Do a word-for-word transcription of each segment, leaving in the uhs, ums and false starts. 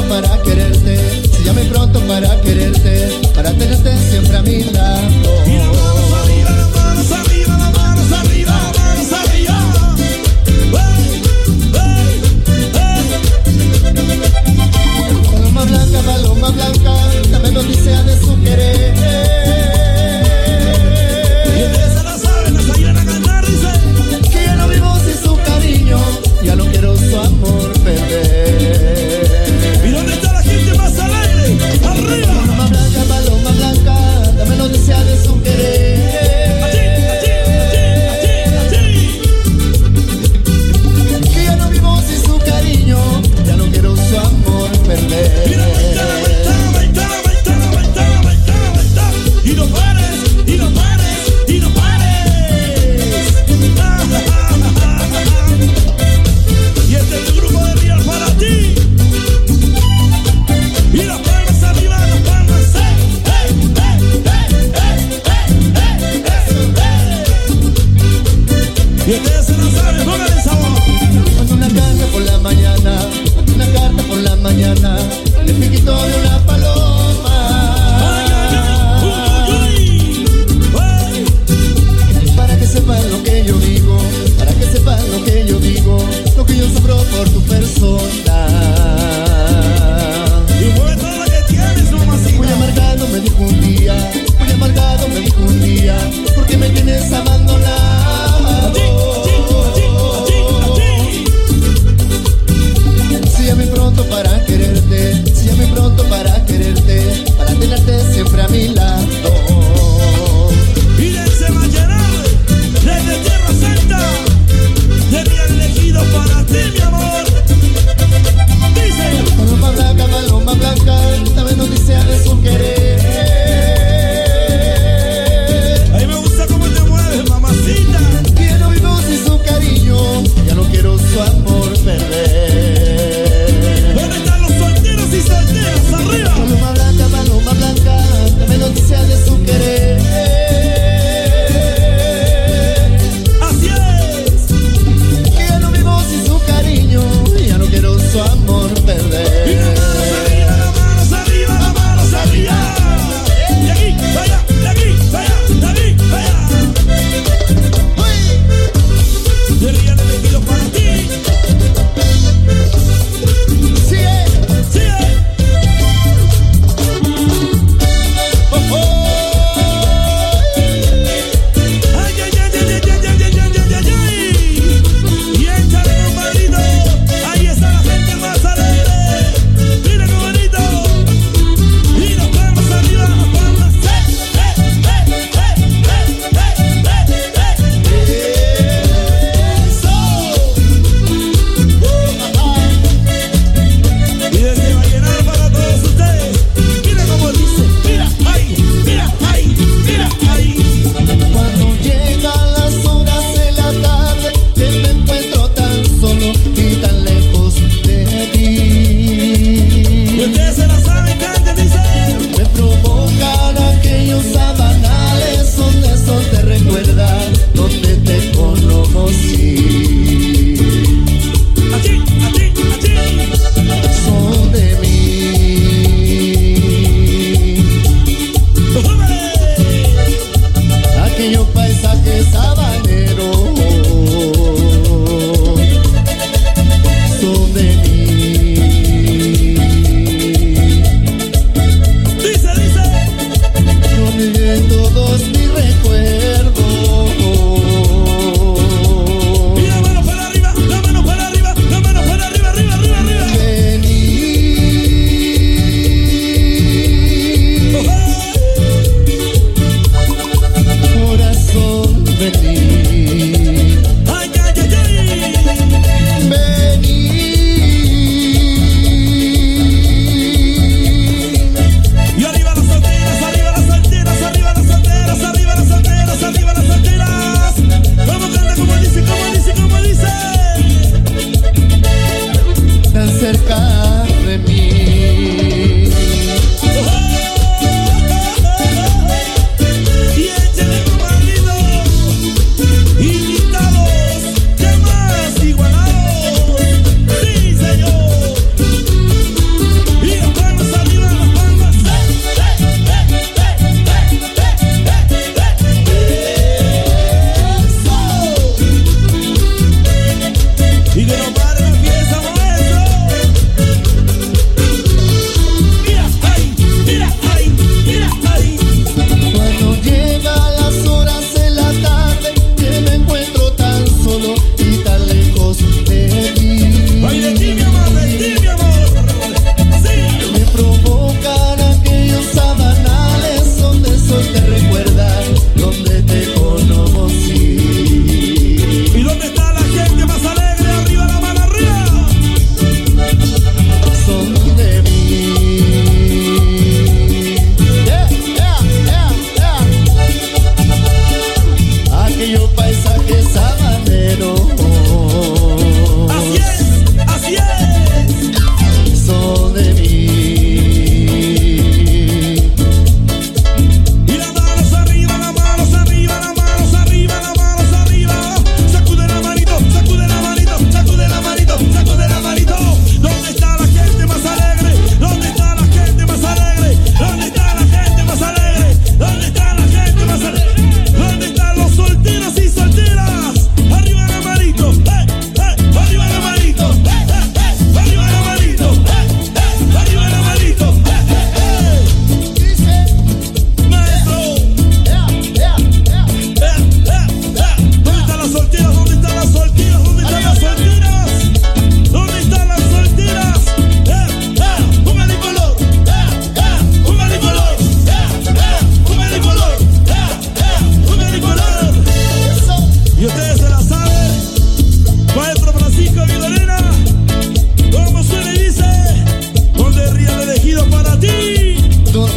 para quererte, si llame pronto para quererte, para tenerte siempre a mi lado. Y las manos arriba, las manos arriba, las manos arriba, las manos arriba. Hey, hey, hey. Paloma blanca, paloma blanca, dame noticia de su querer. Y ustedes se la saben, las ayudan a cantar, dice que ya no vivo sin su cariño, ya no quiero su amor perder. ¿Y dónde está la gente más alegre? ¡Arriba! Paloma blanca, paloma blanca, dame noticia de su querer. Allí, allí, allí, allí, allí. Que ya no vivo sin su cariño, ya no quiero su amor perder. Mira, baitala, baitala, baitala, baitala, baitala, baitala, baitala. Y no pares, y no pares, y no pares. Y este es el grupo de Real para ti. Y las palmas arriba, las palmas, hey, hey, hey, hey, hey, hey, hey, hey. Y ustedes se lo saben, pónganle sabor. Mando una carta por la mañana, mando una carta por la mañana, el piquito de una paloma. Ay, ay, ay, uy, uy, uy. Para que sepan lo que yo digo, para que sepan lo que yo digo, lo que yo sufro por tu persona. Y mueve todo lo que tienes, mamacita. Muy amargado me dijo un día, muy amargado me dijo un día, porque me tienes abandonado. Allí, allí, allí, allí, allí. Si llame pronto para quererte, si llame pronto para quererte, para tenerte siempre a mi lado. Y dense mañana, desde Tierra Santa, te había elegido para ti, mi amor. Dice, Paloma blanca, paloma blanca, dame noticia de su querer. a mí me gusta cómo te mueves, mamacita. Que ya no vivo sin su cariño, ya no quiero su amor perder. ¿Dónde están los solteros y solteras? Arriba. Paloma blanca, paloma blanca, dame noticia de su querer. Así es. Que ya no vivo sin su cariño, ya no quiero su amor Y perder. las manos arriba, las manos arriba, las manos arriba.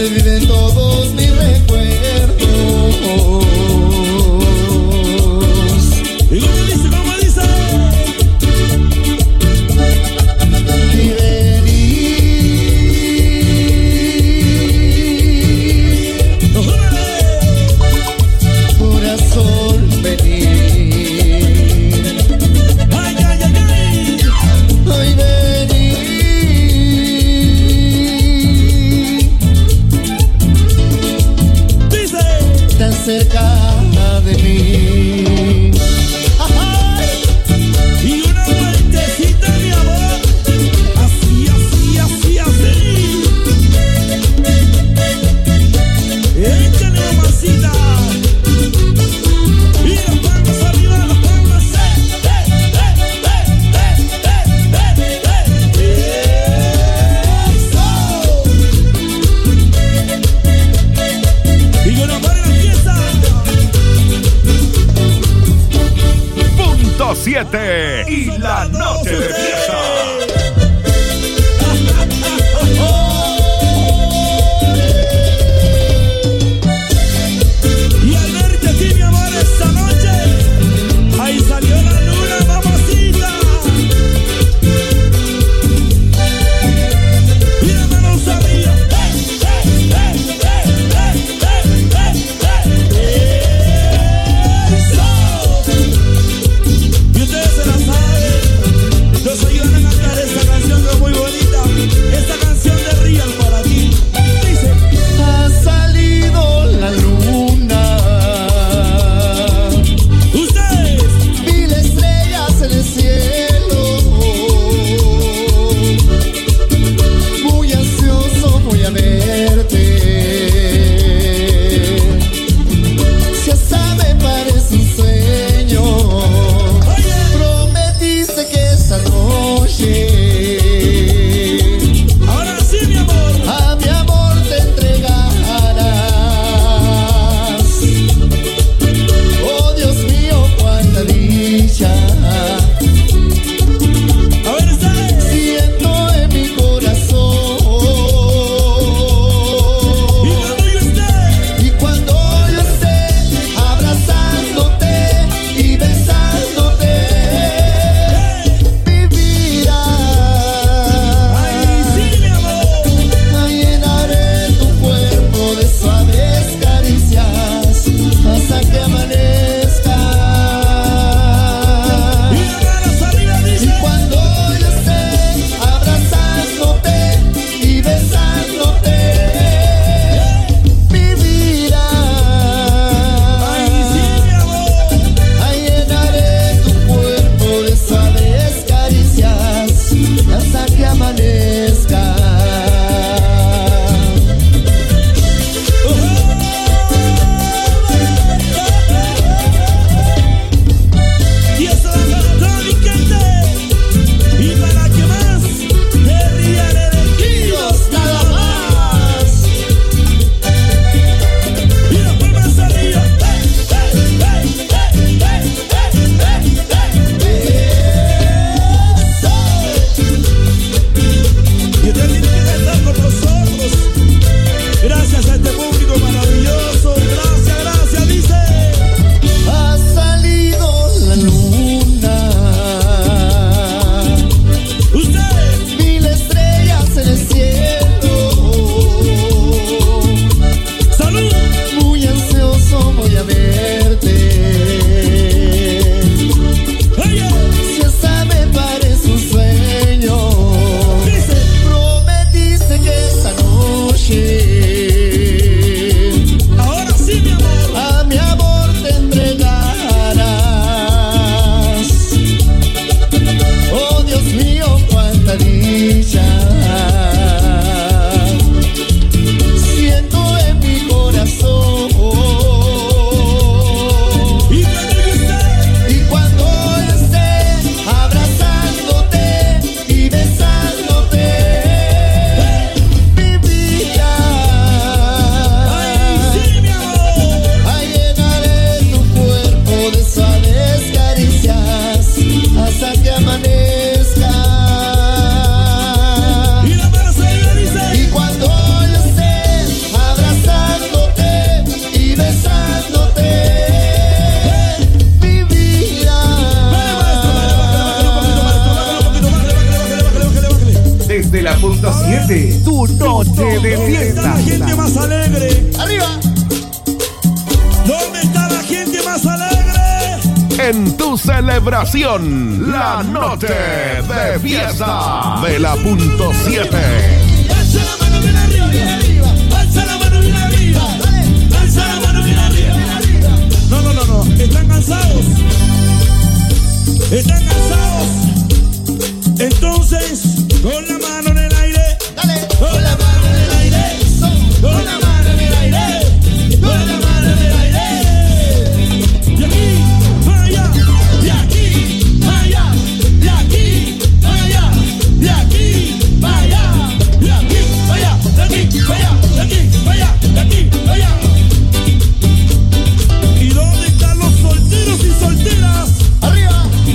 donde viven todos mis recuerdos. ¿Y cómo dice, cómo dice? Y venir, corazón, venir. Ay, ay, ay, ay. Ay, venir. Dice. Tan cerca punto siete, tu noche de fiesta. ¿Dónde está la gente más alegre? ¡Arriba! ¿Dónde está la gente más alegre? En tu celebración, la noche de fiesta de la punto siete. Alza la mano bien arriba, bien arriba. Alza la mano bien arriba. Alza la mano bien arriba. No, no, no, no. ¿Están cansados? ¿Están cansados? Entonces, con la mano en el aire. Dale. Con la mano en el aire. Con la mano en el aire. Con la mano en el aire. De aquí, para allá. De aquí, para allá. De aquí, para allá. De aquí, para allá. De aquí, para allá. De aquí, para allá. De aquí, para allá. De aquí, para allá. ¿Y dónde están los solteros y solteras? ¡Arriba!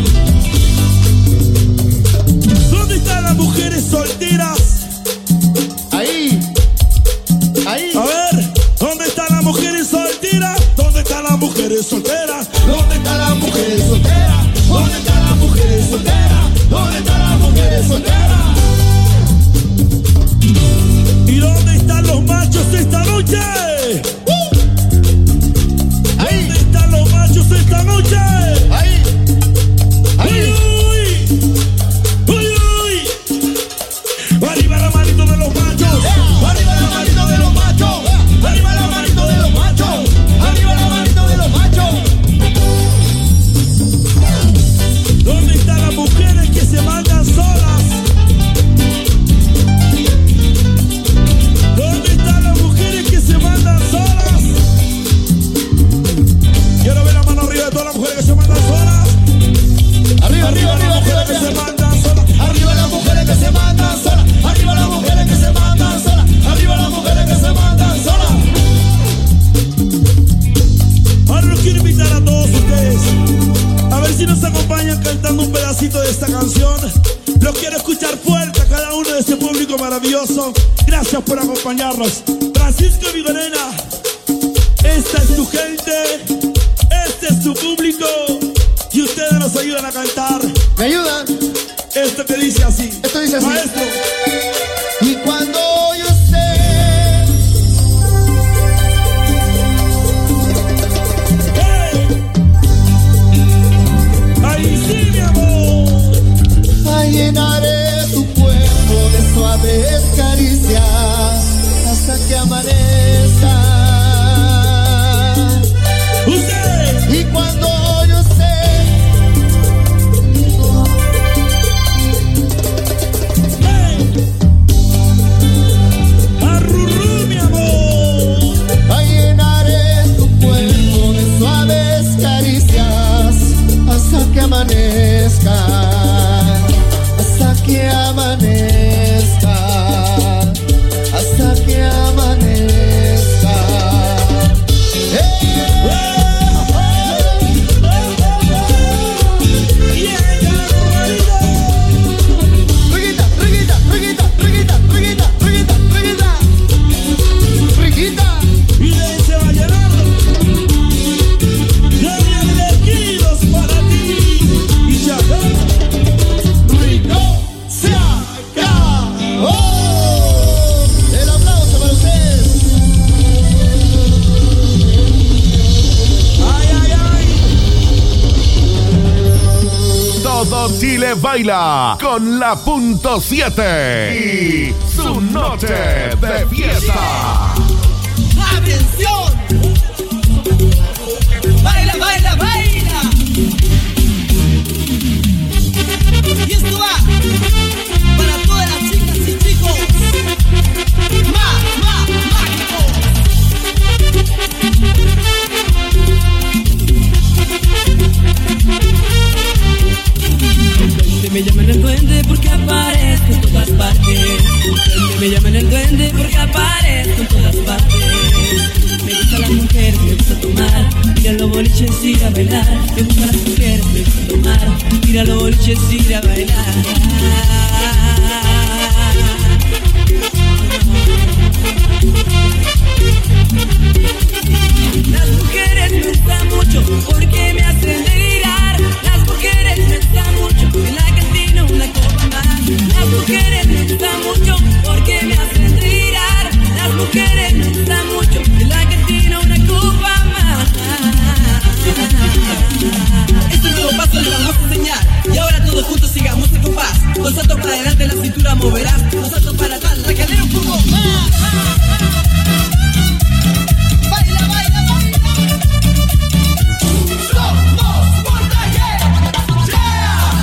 ¿Dónde están las mujeres solteras? Ahí. Ahí. A ver, ¿dónde están las mujeres solteras? ¿Dónde están las mujeres solteras? ¿Dónde están las mujeres solteras? ¿Dónde están las mujeres solteras? ¿Dónde están las mujeres solteras? ¿Y dónde están los machos esta noche? Ahí. ¿Dónde están los machos esta noche? Ahí. ¡Uy, Ahí. uy! ¡Uy, uy! ¡Arriba la manito de los machos! ¡Arriba la manito de los machos! ¡Arriba la manito de los machos! ¡Arriba la manito de los machos! ¿Dónde están las mujeres que se mandan solas? ¿Dónde están las mujeres que se mandan solas? Quiero ver la mano arriba de todas las mujeres que se mandan solas. Arriba, arriba, Arriba arriba, las arriba, mujeres que se arriba. mandan solas. Arriba las mujeres que se mandan solas. Arriba las mujeres que se mandan solas. Arriba las mujeres que se mandan solas. Ahora los quiero invitar a todos ustedes a ver si nos acompañan cantando un pedacito de esta canción. Los quiero escuchar fuerte a cada uno de este público maravilloso. Gracias por acompañarnos. Francisco Vigorena, esta es tu gente, este es tu público y ustedes nos ayudan a cantar ¿Me ayudan? esto que dice así. Esto dice así. Maestro. Y cuando yo sé ¡Hey! Ahí sí, mi amor. a llenaré tu cuerpo de suaves caricias hasta que amanezca. Usted. Y cuando yo sé ¡Hey! Arrurú, mi amor. a llenaré tu cuerpo de suaves caricias hasta que amanezca, hasta que amanezca, hasta que amanezca. ¡Eh! Riguita, riguita, riguita, riguita, riguita, riguita, riguita, riguita. Y de ese va a llenar de elegidos para ti. Y se acabó. Rico se acabó. El aplauso para ustedes. Ay, ay, ay. Todo Chile baila con la punto siete y su noche de fiesta. ¡Atención! ¡Baila, baila, baila! Y esto va para todas las chicas y chicos más, más, mágicos. Me llaman el duende porque aparezco en todas partes. Me llaman el duende porque aparezco en todas partes. Me gustan las mujeres, me gusta tomar, ir a los boliches, ir a bailar. Me gustan las mujeres, me gusta tomar, ir a los boliches, ir a bailar. Las mujeres me gustan mucho porque me hacen delirar. Las mujeres me gustan mucho, en la cantina una copa más. Las mujeres me gustan mucho cintura moverás, un salto para atrás, regalera un poco más. Baila, baila, baila. Somos Montaje, yeah.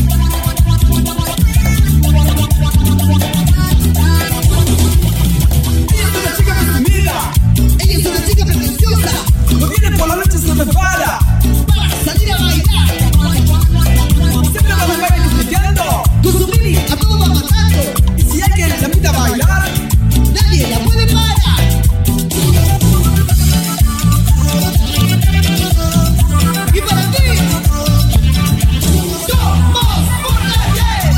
Ella es una chica presumida, ella es una chica pretenciosa, no viene por la noche, se me para, para salir a bailar. Siempre va a bailar coqueteando, con su mini a todo va matando. Y si alguien la invita a bailar, nadie la puede parar. Y para ti, somos Montaje,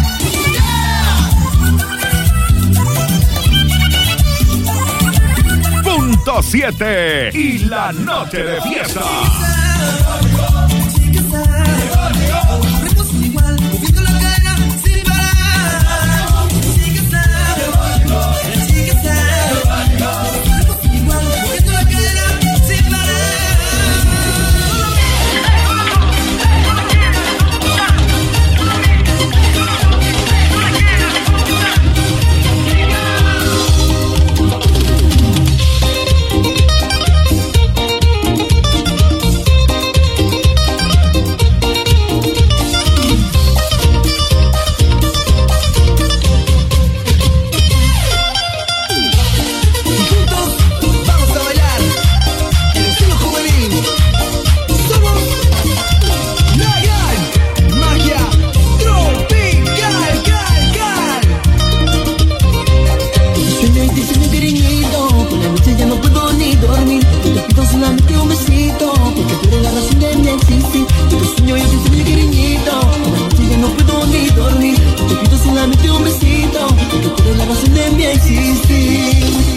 yeah. Punto siete y la noche de fiesta. Ritmos igual, moviendo la cara sin parar. Chica sabe, la chica sabe. Ritmos igual, moviendo la cara sin parar. Solamente un besito, porque tú eres la razón de mi existir. Yo te sueño, yo te sueño, mi cariñito. Por la noche ya no puedo ni dormir. Yo te pido solamente un besito, porque tú eres la razón de mi existir.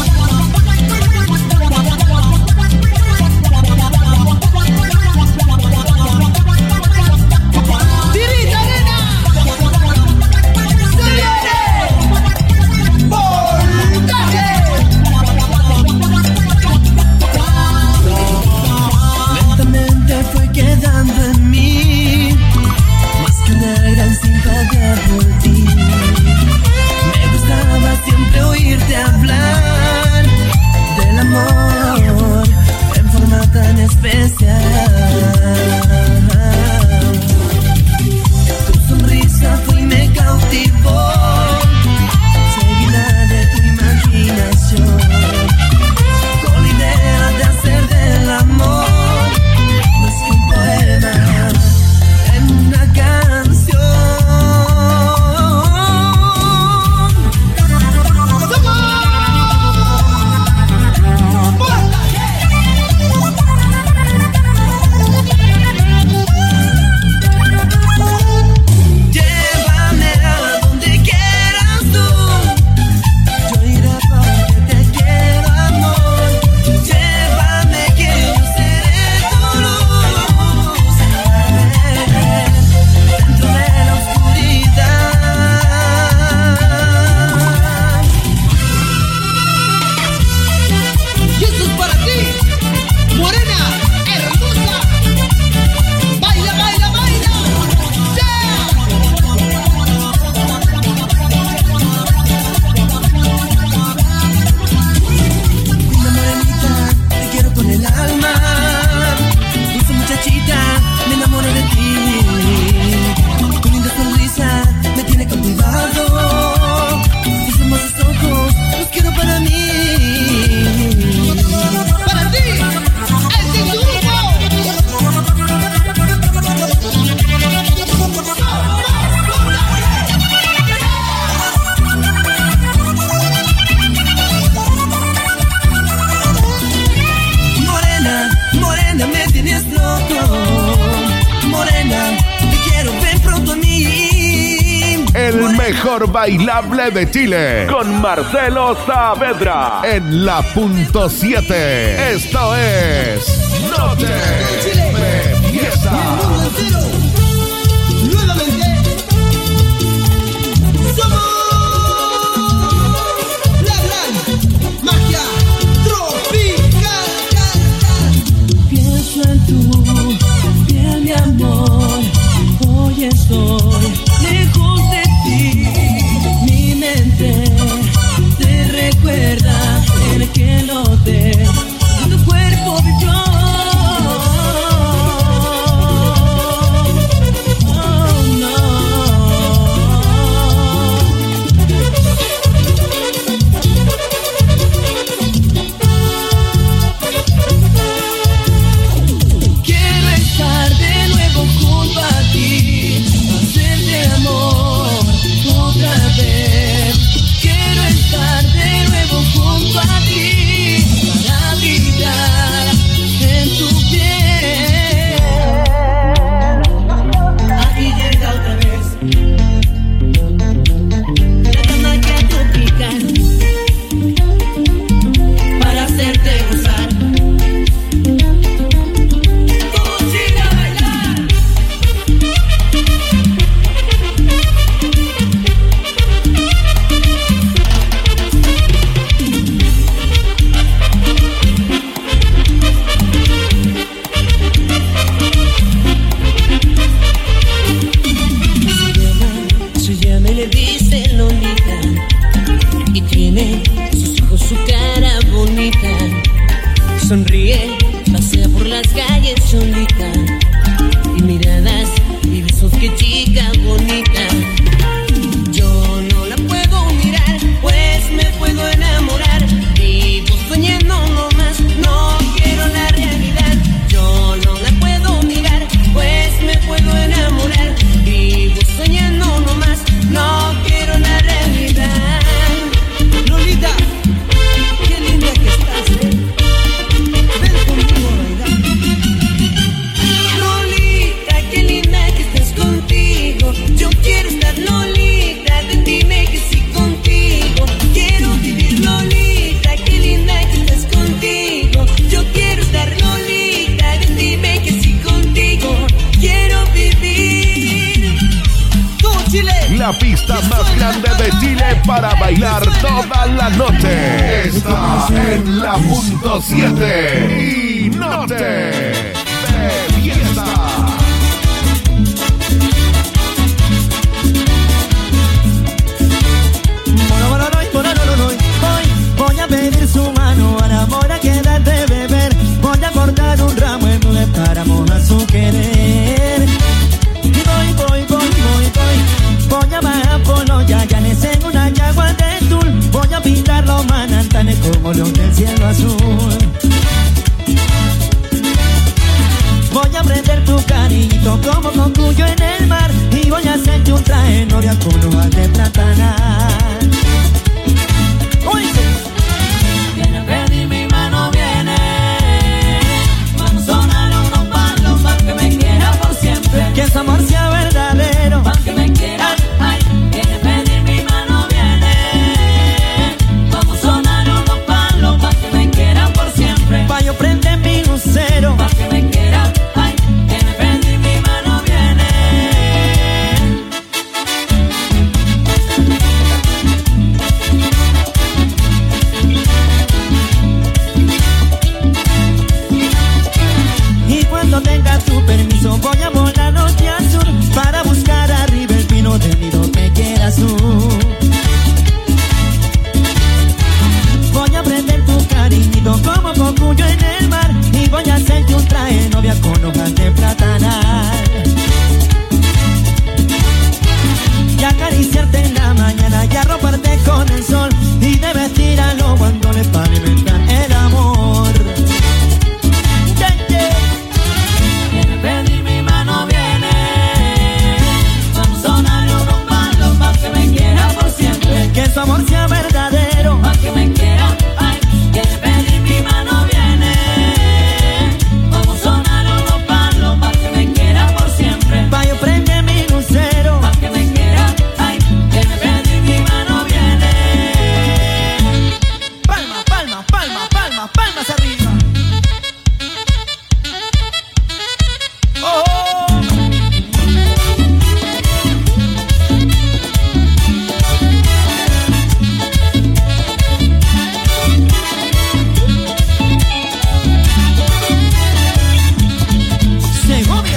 Mejor bailable de Chile con Marcelo Saavedra en la punto siete. Esto es Noche de Fiesta. Nuevamente somos la gran magia tropical. Pienso en tu piel, mi amor. Hoy estoy lejos de ti. tiene sus ojos, su cara bonita. Sonríe, pasea por las calles solita. Y miradas y besos, qué chica bonita. Yo no la puedo mirar, pues me puedo enamorar. Vivo soñando nomás, no quiero la realidad. Yo no la puedo mirar, pues me puedo enamorar. Vivo soñando nomás, no quiero la realidad. Lolita, qué linda que estás, ¿eh? Ven conmigo a bailar. Lolita, qué linda que estás contigo. Yo quiero estar, Lolita, ven, dime que sí contigo. Quiero vivir, Lolita, qué linda que estás contigo. Yo quiero estar, Lolita, ven, dime que sí contigo. Quiero vivir. Tú, Chile. La pista más grande de Chile para bailar toda la noche está en la punto siete y Noche de Fiesta. Voy a pedir su mano al amor a quedar de beber. Voy a cortar un ramo en nube para mojar su querer. Y voy, voy, voy, voy, voy. Voy a bajar por los yayanes en una yagua de tul. Voy a pintar los manantanes como los del cielo azul. Voy a prender tu cariñito como concluyo en el mar. Y voy a hacerte un traje novia con hojas de platanar. Uy, sí. Viene a pedir mi mano, viene. Vamos a sonar unos palos para que me quiera por siempre. Que su amor sea verdadero. Para que me quiera, ay. Viene a pedir mi mano, viene. Vamos a sonar unos palos para que me quiera por siempre. Pa' yo prender mi lucero. Para que me quiera, ay. Viene a pedir mi mano, viene. Y cuando tenga tu permiso voy a volar norte a sur para buscar arriba el pino del nido que quieras tú. Voy a prender tu cariñito como cocuyo en el mar. Y voy a hacerte un traje novia con hojas de platanar. Y acariciarte en la mañana y arroparte con el sol. Y de vestir a los guandones para alimentar el amor. Yeah, yeah. Viene a pedir mi mano, viene. Vamos a sonar unos palos para que me quiera por siempre. Que su amor sea verdadero. Para que me quiera, ay. Viene a pedir mi mano, viene. Vamos a sonar unos palos para que me quiera por siempre. Pa' yo prender mi lucero. Para que me quiera, ay. Viene a pedir mi mano, viene. Palma, palma, palma, palma, palmas arriba. Oh, oh. Segovia.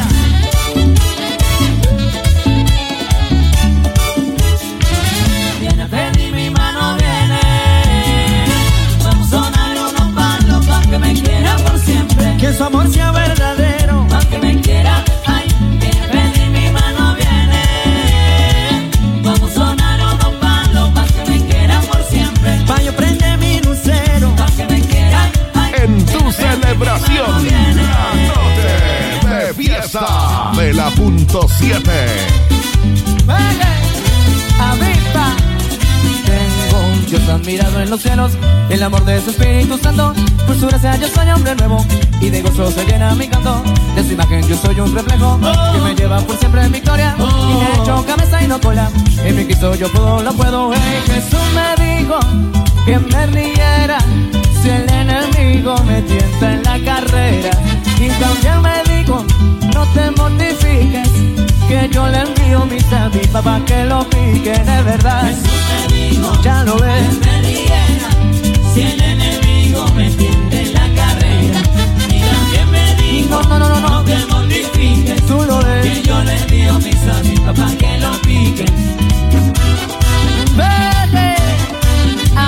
Viene a pedir mi mano, viene. Vamos a sonar unos palos para que me quiera por siempre. Que su amor sea verdadero. Para que me quiera, ay. Viene a pedir mi mano, viene. Vamos a sonar unos palos para que me quiera por siempre. Pa' yo prender mi lucero. Para que me quiera, ay. En tu celebración, la noche de fiesta de la punto siete. Vale, avispa. Tengo un Dios admirado en los cielos, el amor de su Espíritu Santo. Por su gracia yo soy hombre nuevo, y de gozo se llena mi canto. De su imagen yo soy un reflejo, que me lleva por siempre en victoria. Y me ha hecho cabeza y no cola, en mi Cristo yo puedo, lo puedo. Hey, Jesús me dijo que me riera si el enemigo me tienta en la carrera. Y también me dijo, no te mortifiques, que yo le envío mi sabipa pa' que lo pique de verdad. Jesús me dijo, ya lo ves, que me riera si el enemigo me tienta en la carrera. Y también me dijo, no, no, no, no, no te mortifiques, tú lo ves, que yo le envío mi sabipa pa' que lo pique. Vete,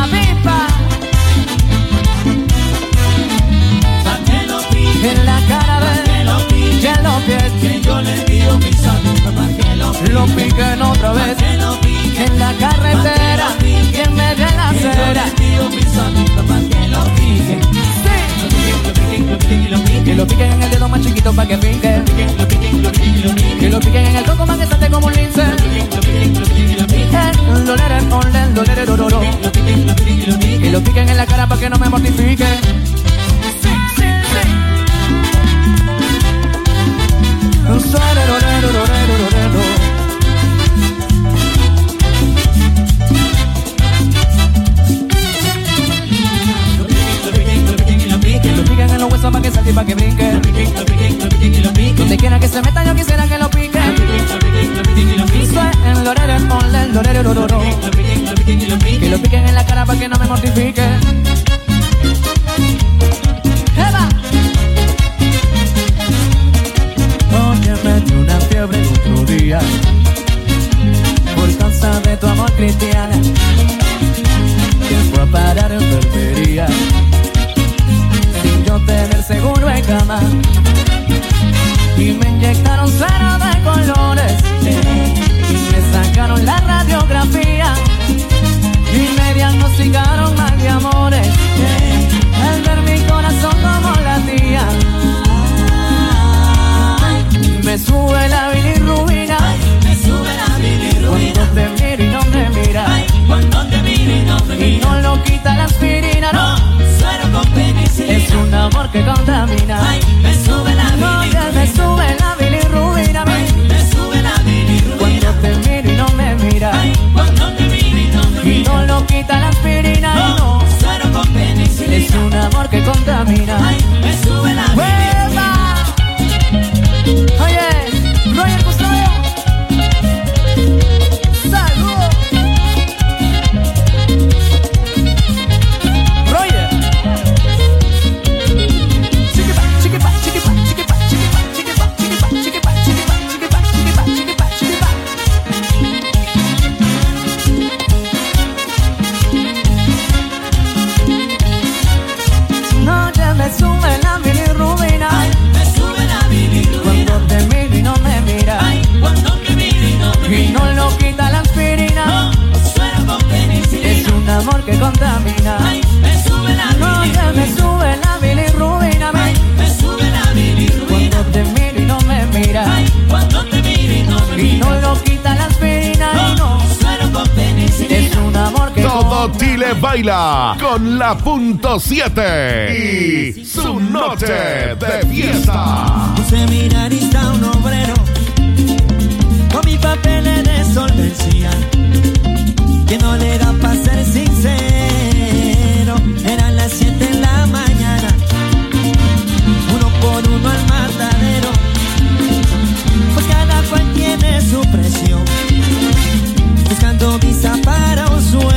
me mortifique. Sí, sí, sí. Lo piquen en los huesos pa' que salte y pa' que brinque. Donde quiera que se meta yo quisiera que lo pique. En lorero, en ponle, en lorero, lororo. Que lo piquen en la cara pa' que no me mortifique. ¡Eva! Oye, me dio una fiebre el otro día por causa de tu amor cristiana, que fue a parar en enfermería sin yo tener seguro en cama. Y me inyectaron suero de colores y me sacaron la radiografía y me diagnosticaron mal de amores. Al ver mi corazón como latía, me sube la bilirrubina. Me sube la bilirrubina. Cuando te miro y no me mira. Cuando te miro y no me mira. Y no lo quita la aspirina, no. Suero con penicilina. Es un amor que contamina. Ay, me sube la bilirrubina. Oye, me sube la bilirrubina. Ay, me sube la bilirrubina. Cuando te miro y no me mira. Ay, cuando te miro y no me mira. Y no lo quita la aspirina, no. no. Suero con penicilina. Es un amor que contamina. Ay, me sube la bilirrubina. Oye, Roger Custodio. Saludos. Roger. Chiquipa, chiquipa, chiquipa, chiquipa, chiquipa, chiquipa, chiquipa, chiquipa, chiquipa, chiquipa, chiquipa, chiquipa, chiquipa. No, ya me sube la bilirrubina. Ay, me sube la bilirrubina. Cuando te miro y no me mira. Ay, cuando te miro y no me mira. Y no lo quita la aspirina. No, suero con penicilina. Es un amor que contamina. Ay, me sube la No, bilirrubina. ya me sube la bilirrubina. Ay, me sube la bilirrubina. Cuando te miro y no me mira. Ay, cuando te miro y no me Y mira. no lo quita la aspirina. Y no, suero con penicilina. es un amor que Todo Chile baila con la punto siete y su noche de fiesta. Puse mi nariz a un obrero con mi papeles de solvencia, que no le da pa' ser sincero. Eran las siete de la mañana, uno por uno al matadero, pues cada cual tiene su presión, buscando visa para un sueño.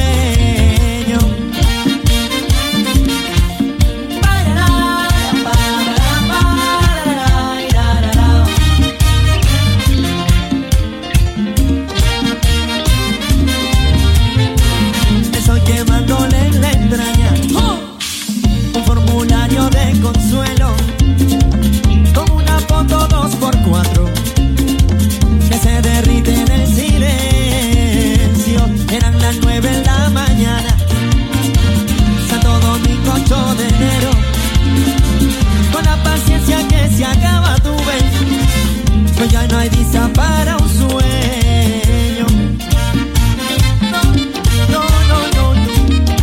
Estoy quemándole la entraña, un formulario de consuelo, con una foto dos por cuatro que se derrite en el silencio. Eran las nueve de la mañana, Santo Domingo, ocho de enero. Con la paciencia que se acaba tu vez, pues ya no hay visa para un sueño. No, no, no, no, no.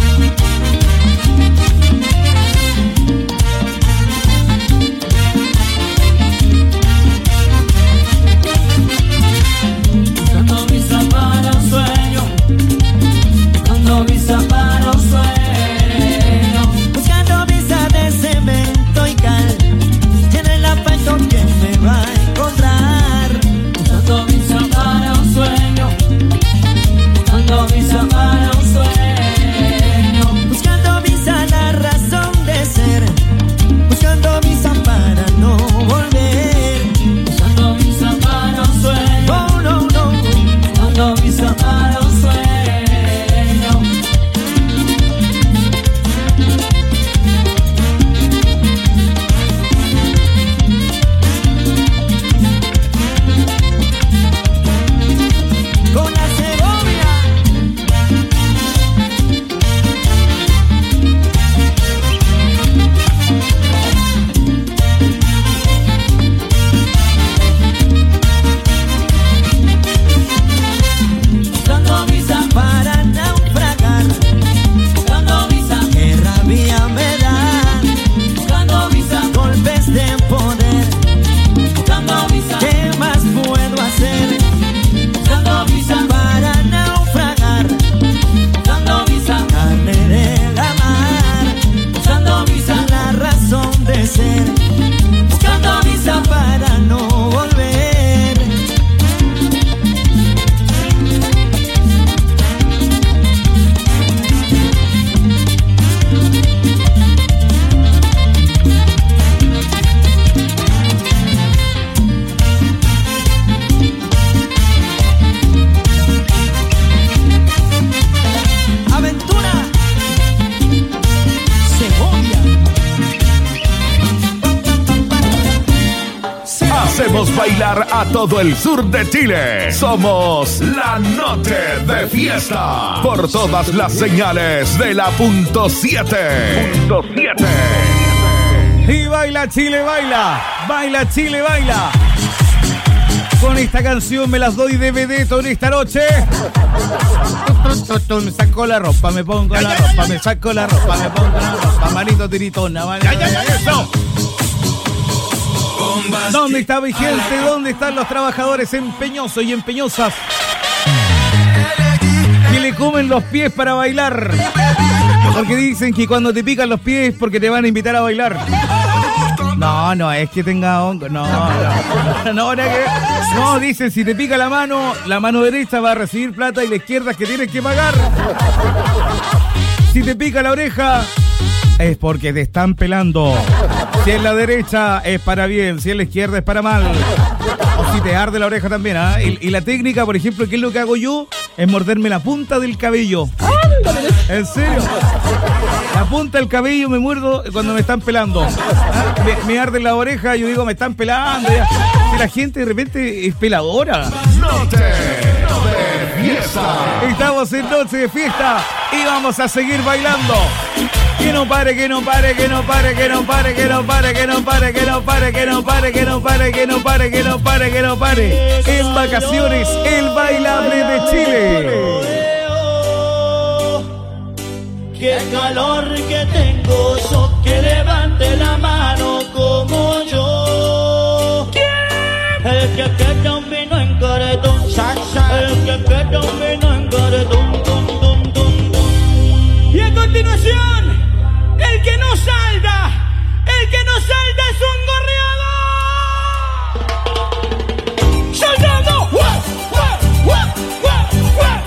Buscando visa para un sueño. Buscando visa para un sueño. Buscando visa de cemento y cal, tiene el afecto que me va a encontrar. Buscando visa para un sueño. Buscando visa para un sueño. Buscando visa la razón de ser, buscando visa para no volver. Buscando visa para un sueño. Oh, no, no. Buscando visa para un sueño. Con la Segovia. Buscando visa Para llegar a todo el sur de Chile. Somos La Noche de Fiesta. Por todas las señales de la punto siete. Punto siete. Y baila Chile, baila. Baila Chile, baila. Con esta canción me las doy de vedeto en esta noche. Me saco la ropa, me pongo la ropa, me saco la ropa, me pongo la ropa. Manito tiritona, manito. ¡Eso! ¿Dónde está mi gente? ¿Dónde están los trabajadores empeñosos y empeñosas que le comen los pies para bailar? Porque dicen que cuando te pican los pies es porque te van a invitar a bailar. No, no, es que tenga hongo. No, no, no, no, que, no, dicen si te pica la mano, la mano derecha va a recibir plata y la izquierda es que tienes que pagar. Si te pica la oreja, es porque te están pelando. Si es la derecha, es para bien. Si es la izquierda, es para mal. O si te arde la oreja también, ¿ah? ¿eh? Y, y la técnica, por ejemplo, ¿qué es lo que hago yo? Es morderme la punta del cabello. ¿En serio? La punta del cabello me muerdo cuando me están pelando. ¿Ah? Me, me arde la oreja, yo digo, me están pelando. Ya. Si la gente de repente es peladora. Noche de Fiesta. Estamos en Noche de Fiesta y vamos a seguir bailando. Que no pare, que no pare, que no pare, que no pare, que no pare, que no pare, que no pare, que no pare, que no pare, que no pare, que no pare, que no pare. En vacaciones, el bailable de Chile. Qué calor que tengo, so que levante la mano como yo. El que queda un vino en caretón, el que queda un vino en caretón, tum, tum, tum, tum. Y a continuación, el que no salda, el que no salda es un gorriado. ¡Soldado! ¡Guau, guau, guau, guau, guau!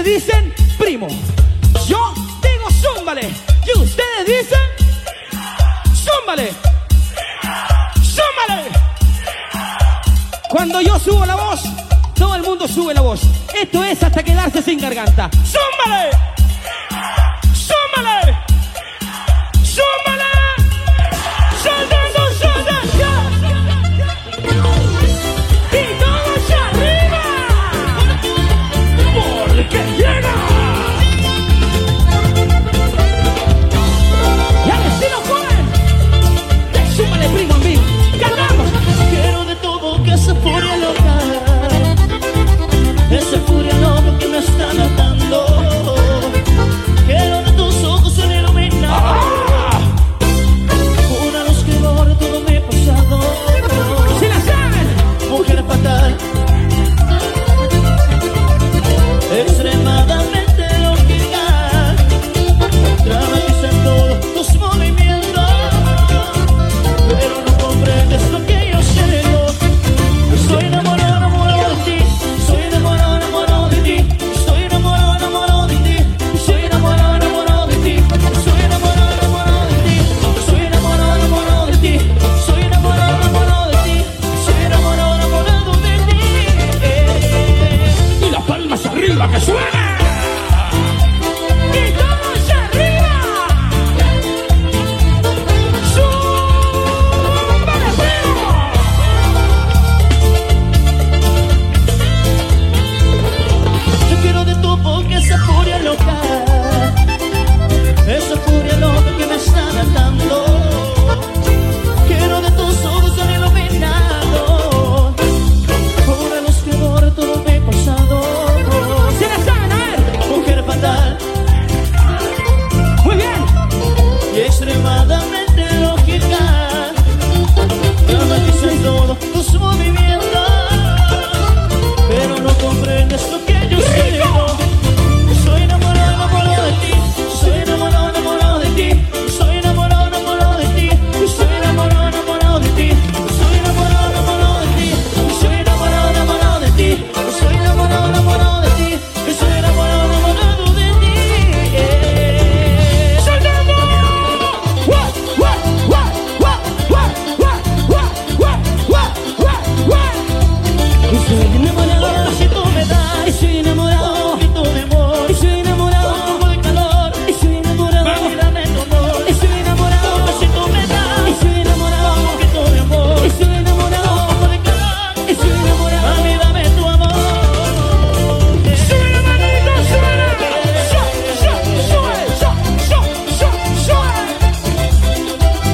dicen primo. Yo digo zúmbale. Y ustedes dicen zúmbale. Zúmbale. Cuando yo subo la voz, todo el mundo sube la voz. Esto es hasta quedarse sin garganta. ¡Zúmbale! ¡Zúmbale! ¡Zúmbale! ¡Soltando, soltando! ¡Y todos arriba! ¡Porque llega! ¡Y al estilo joven! ¡Zúmbale, primo, en vivo! ¡Cantamos! Quiero de tu boca esa furia loca, esa furia loca que me está matando. Quiero de tus ojos el iluminado, ¡Ah! una luz que borra todo mi pasado. ¡Si la saben! Mujer fatal, extremadamente lógica, dramatiza todos tus movimientos, pero no comprendes lo que yo siento. Estoy enamorado, enamorado de ti, estoy enamorado, enamorado de ti, estoy enamorado, enamorado de ti, estoy enamorado, enamorado de ti, estoy enamorado, enamorado de ti, estoy enamorado, enamorado de ti, estoy enamorado, enamorado de ti, estoy enamorado, enamorado de ti. Y las palmas arriba que suena. Y todos arriba. ¡Súbale, primo! Yo quiero de tu boca esa furia loca, esa furia loca que me está matando. Quiero de tus ojos el iluminado, una luz que borra todo mi pasado. ¡Se la saben, a ver! Mujer fatal Muy bien. y extremadamente lógica, dramatiza todos tus movimientos, pero no comprendes lo que yo siento. Soy enamorado, enamorado de ti, soy enamorado, enamorado de ti, soy enamorado, enamorado de ti, soy enamorado, enamorado de ti, soy enamorado, enamorado de ti, soy enamorado, enamorado de ti, soy enamorado, enamorado de ti, soy enamorado, enamorado de ti. ¡Soltando! ¡Guau, guau, guau, guau, guau, guau, guau, guau, guau, guau, guau! Estoy enamorado si tú me das, Estoy enamorado. un poquito de amor, Estoy enamorado. un poco de calor, Estoy enamorado. mami, dame tu amor. Estoy enamorado. Si tú me das Estoy enamorado. un poquito de amor, Estoy enamorado. un poco de calor, Estoy enamorado. mami, dame tu amor. ¡Sube la manito, sube! ¡Sube, sube, sube, sube, sube, sube!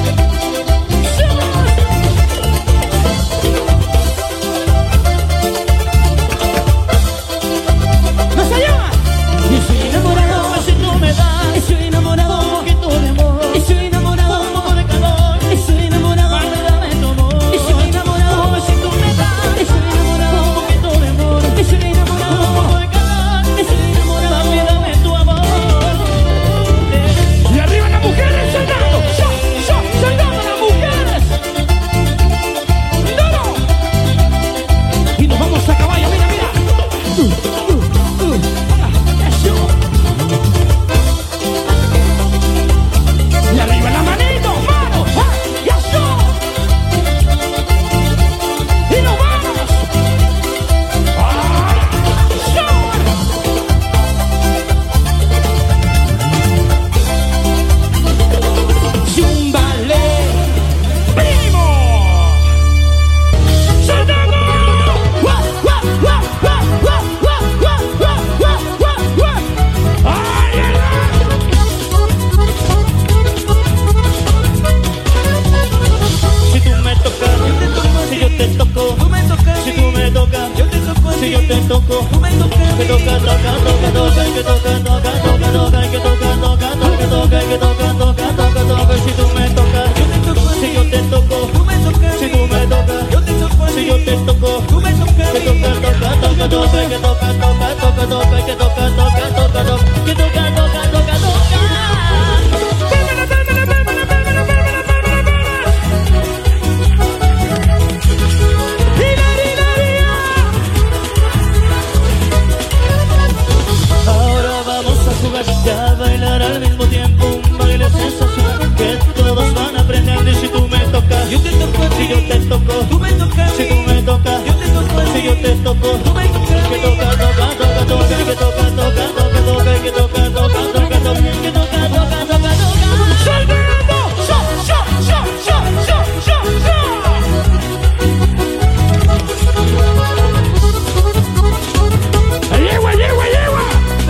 ¡No se llama! Estoy enamorado. Si tú me das Estoy un enamorado. poquito de amor, Estoy un enamorado. poco de calor, Estoy enamorado. mami, dame tu amor. Estoy enamorado. Si tú me das Estoy un enamorado. poquito de amor, Estoy un enamorado. poco de calor, Estoy enamorado. mami, dame tu amor. Y arriba las mujeres saltando. ¡Yo, yo, saltando las mujeres! ¡Duro! Y nos vamos a caballo, mira, mira. Uh, uh, uh. Ah, eso. Y arriba la manito, mano. ¡Ah, y eso! Y nos vamos. ¡Ah, eso! ¡Zúmbale, primo! ¡Soltando! ¡Guau, guau, guau, guau, guau, guau, guau, guau, guau, guau, guau! ¡Ay, ay, ay! Si tú me tocas, si yo te toco, tú me tocas, si tú me tocas, yo te toco, si yo te toco, tú me tocas, que toca, toca, toca, toca, que toca, toca, toca, toca, que toca, toca, toca, toca, que toca, toca, toca, toca, si tú me tocas, yo te toco, si yo te toco, tú me tocas, si tú me tocas, yo te toco, si yo te toco, tú me tocas, que toca, toca, toca, toca, que toca, toca, toca, toca, que toca, toca, toca, toca, que toca, toca, toca, toca. ¡Pálmela, pálmela, pálmela, pálmela, pálmela, pálmela, pálmela! ¡Hila, hila, hila! Ah, toco a ti, si yo te toco, tú me tocas, si tú me tocas, yo te toco a ti, si yo te toco, tú me tocas, que toca, toca, toca, toca, que toca, toca, toca, toca, que toca, toca, toca, toca, que toca, toca, toca, toca. ¡Saltando! ¡Sha, sha, sha, sha, sha, sha, sha! ¡Yegua, yegua, yegua!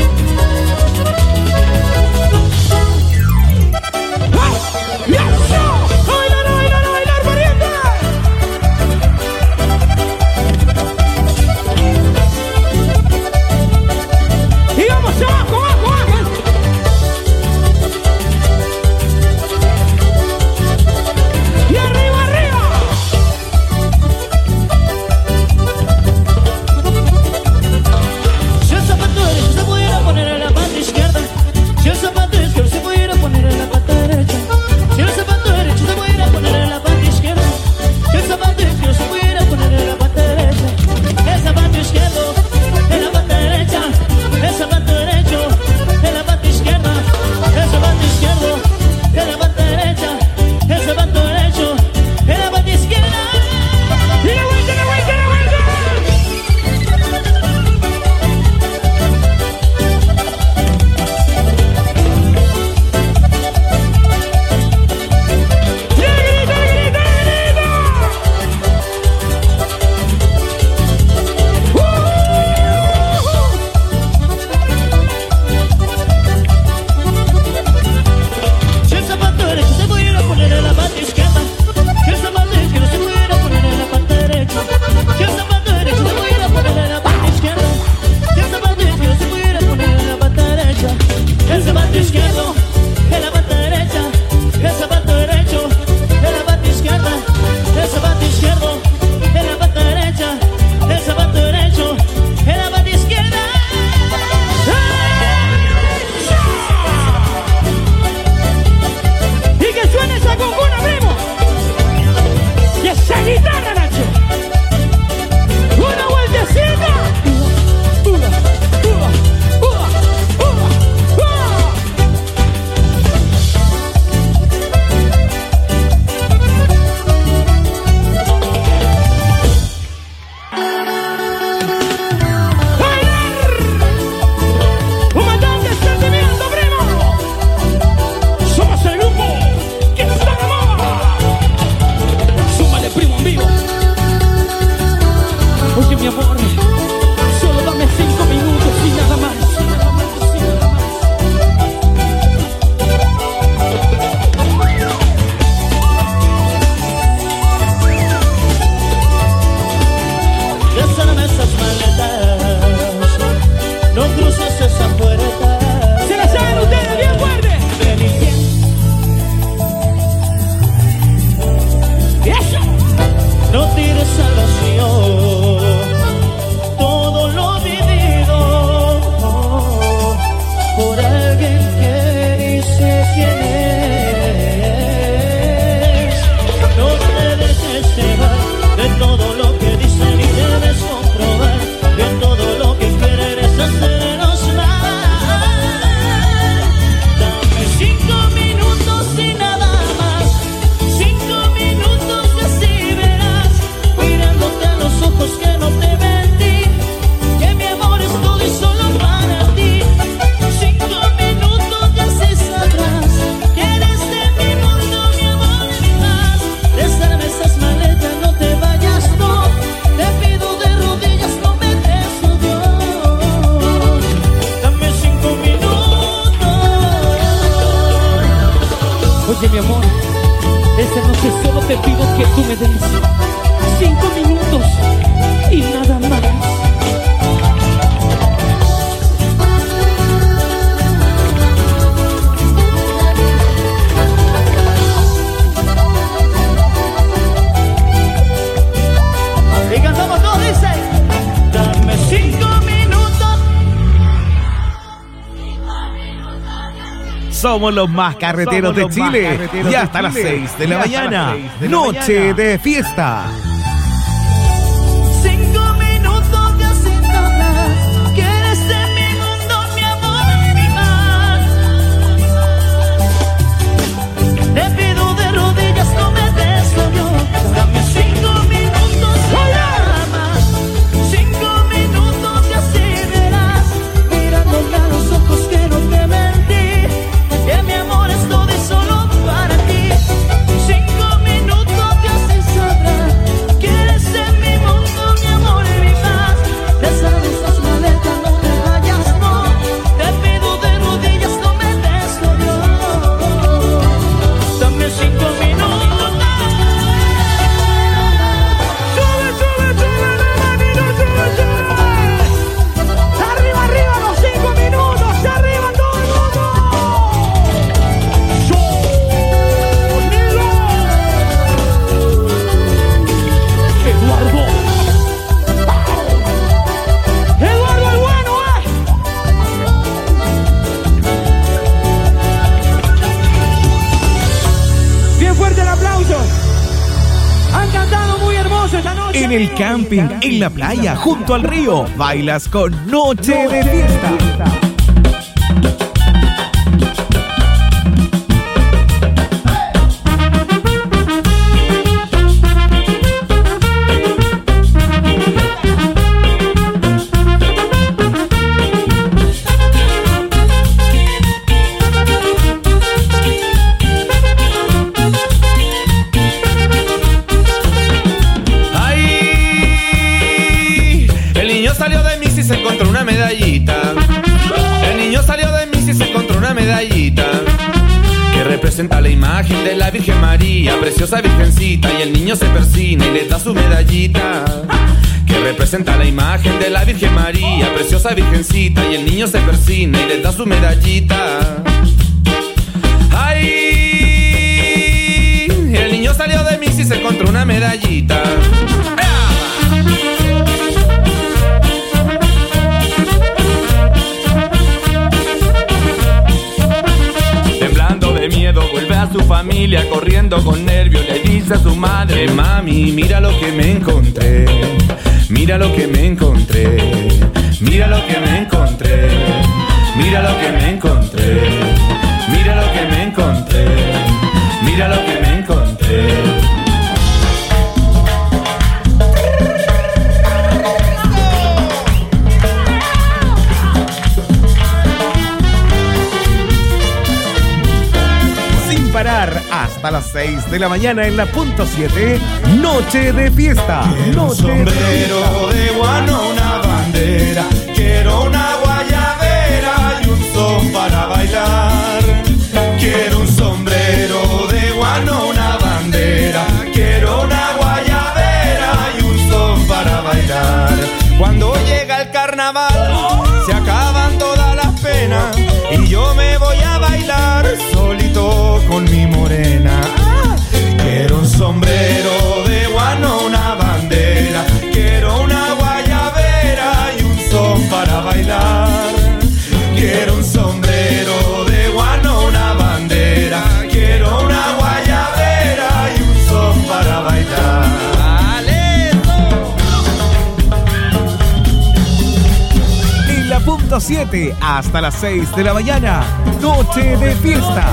Somos los más carreteros de Chile. Y hasta las seis de la mañana. Noche de fiesta. Cinco minutos de hacer nada. Quieres de mi mundo, mi amor y mi mar. Te pido de rodillas, no me des yo. noche, esta noche. En el camping, en la playa, junto al río, bailas con Noche de Fiesta. Se encontró una medallita. El niño salió de mí y se encontró una medallita que representa la imagen de la Virgen María, preciosa virgencita. Y el niño se persina y le da su medallita que representa la imagen de la Virgen María, preciosa virgencita. Y el niño se persina y le da su medallita. Ay, el niño salió de mí y se encontró una medallita. De miedo vuelve a su familia corriendo con nervios, le dice a su madre: mami, mira lo que me encontré, mira lo que me encontré, mira lo que me encontré, mira lo que me encontré, mira lo que me encontré, mira lo que me encontré. Hasta las seis de la mañana en la punto siete, Noche de Fiesta. Quiero un sombrero de guano, una bandera, quiero una guayabera y un son para bailar. Quiero un sombrero de guano, una bandera, quiero una guayabera y un son para bailar. Cuando llega el carnaval se acaban todas las penas y yo me voy a bailar solito con mi morena. Quiero un sombrero de guano, una bandera, quiero una guayabera y un son para bailar. Quiero un sombrero de guano, una bandera, quiero una guayabera y un son para bailar. En la punto siete hasta las seis de la mañana, Noche de Fiesta.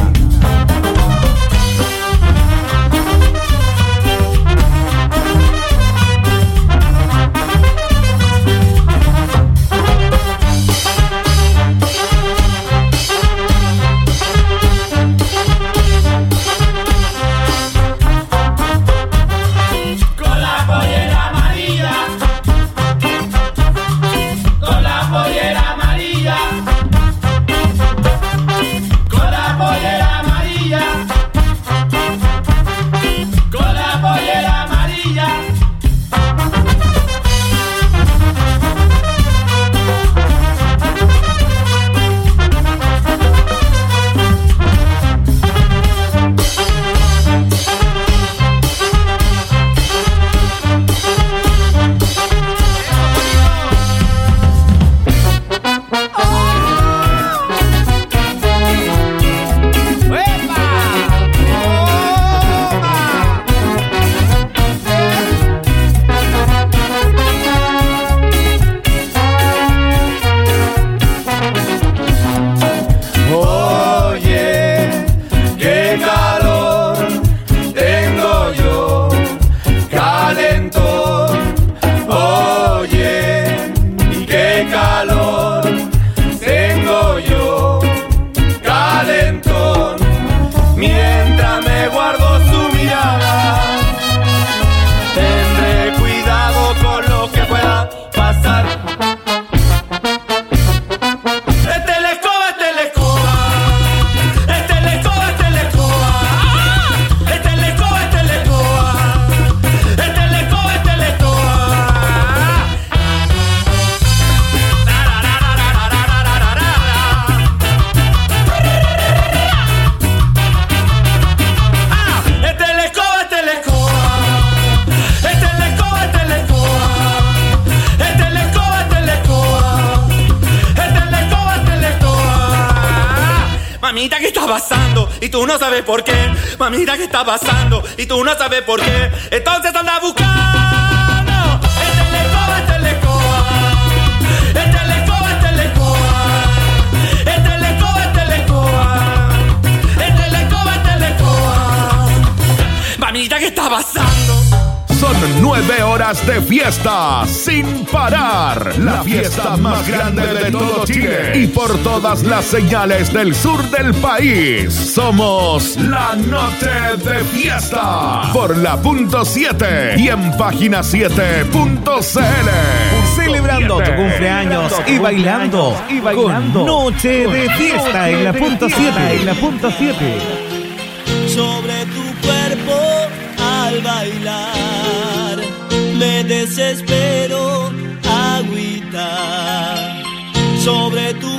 Mamita, ¿qué está pasando? Y tú no sabes por qué. Mamita, ¿qué está pasando? Y tú no sabes por qué. Entonces anda a buscar. gozando. Son nueve horas de fiesta sin parar. La fiesta más grande de todo Chile y por todas las señales del sur del país. Somos La Noche de Fiesta por la punto siete y en página siete punto c l. Celebrando tu cumpleaños y bailando, y bailando con Noche de Fiesta en la punto siete, en la punto siete. Sobre tu cuerpo al bailar me desespero agüita. Sobre tu